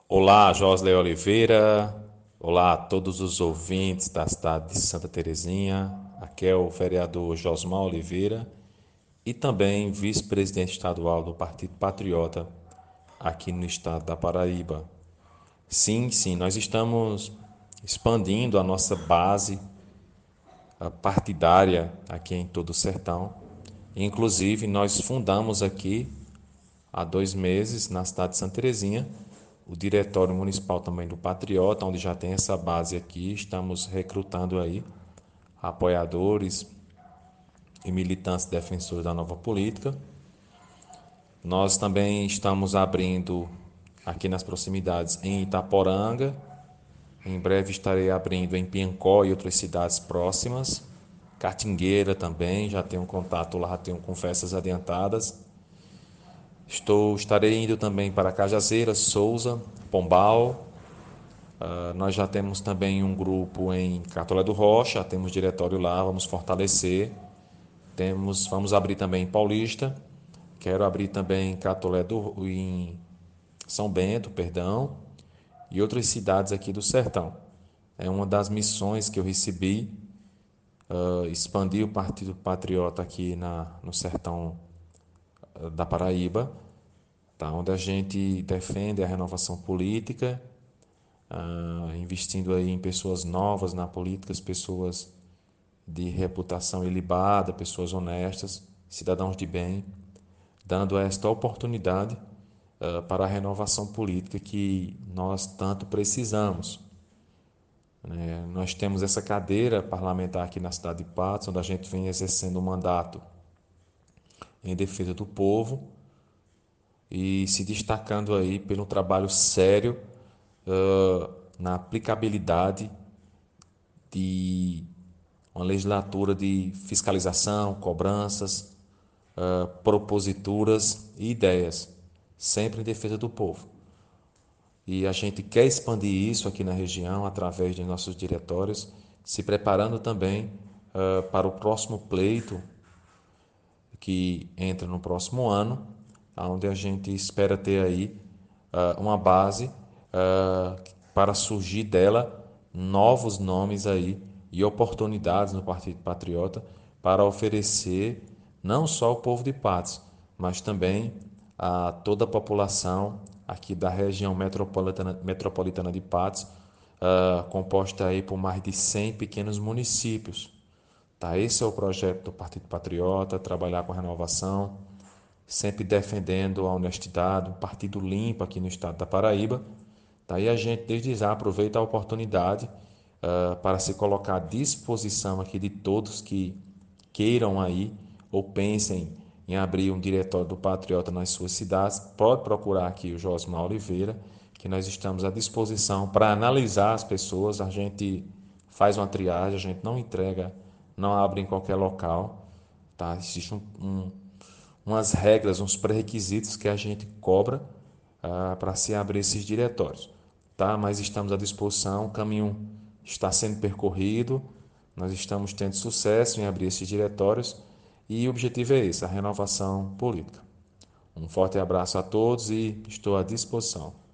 Olá, Josley Oliveira. Olá a todos os ouvintes da cidade de Santa Terezinha. Aqui é o vereador Josmar Oliveira e também vice-presidente estadual do Partido Patriota aqui no estado da Paraíba. Sim, nós estamos expandindo a nossa base partidária aqui em todo o sertão. Inclusive, nós fundamos aqui há 2 meses, na cidade de Santa Terezinha, o Diretório Municipal também do Patriota, onde já tem essa base aqui. Estamos recrutando aí apoiadores e militantes defensores da nova política. Nós também estamos abrindo aqui nas proximidades em Itaporanga. Em breve estarei abrindo em Piancó e outras cidades próximas. Catingueira também, já tenho um contato lá, tenho conversas adiantadas. Estarei indo também para Cajazeiras, Souza, Pombal. Nós já temos também um grupo em Catolé do Rocha, temos diretório lá, vamos fortalecer. Vamos abrir também em Paulista. Quero abrir também em em São Bento, perdão, e outras cidades aqui do sertão. É uma das missões que eu recebi, expandir o Partido Patriota aqui no sertão da Paraíba, tá? Onde a gente defende a renovação política, investindo aí em pessoas novas na política, pessoas de reputação ilibada, pessoas honestas, cidadãos de bem, dando esta oportunidade para a renovação política que nós tanto precisamos. Nós temos essa cadeira parlamentar aqui na cidade de Patos, onde a gente vem exercendo um mandato em defesa do povo e se destacando aí pelo trabalho sério na aplicabilidade de uma legislatura de fiscalização, cobranças, proposituras e ideias, sempre em defesa do povo. E a gente quer expandir isso aqui na região através de nossos diretórios, se preparando também para o próximo pleito que entra no próximo ano, onde a gente espera ter aí uma base para surgir dela novos nomes aí e oportunidades no Partido Patriota para oferecer não só ao povo de Patos, mas também a toda a população aqui da região metropolitana de Patos, composta aí por mais de 100 pequenos municípios. Tá? Esse é o projeto do Partido Patriota, trabalhar com a renovação, sempre defendendo a honestidade, um partido limpo aqui no estado da Paraíba. Tá? E a gente, desde já, aproveita a oportunidade para se colocar à disposição aqui de todos que queiram aí ou pensem em abrir um diretório do Patriota nas suas cidades. Pode procurar aqui o Josmar Oliveira, que nós estamos à disposição para analisar as pessoas. A gente faz uma triagem, a gente não entrega, não abre em qualquer local. Tá? Existem umas regras, uns pré-requisitos que a gente cobra para se abrir esses diretórios. Tá? Mas estamos à disposição, o caminho está sendo percorrido, nós estamos tendo sucesso em abrir esses diretórios e o objetivo é esse, a renovação política. Um forte abraço a todos e estou à disposição.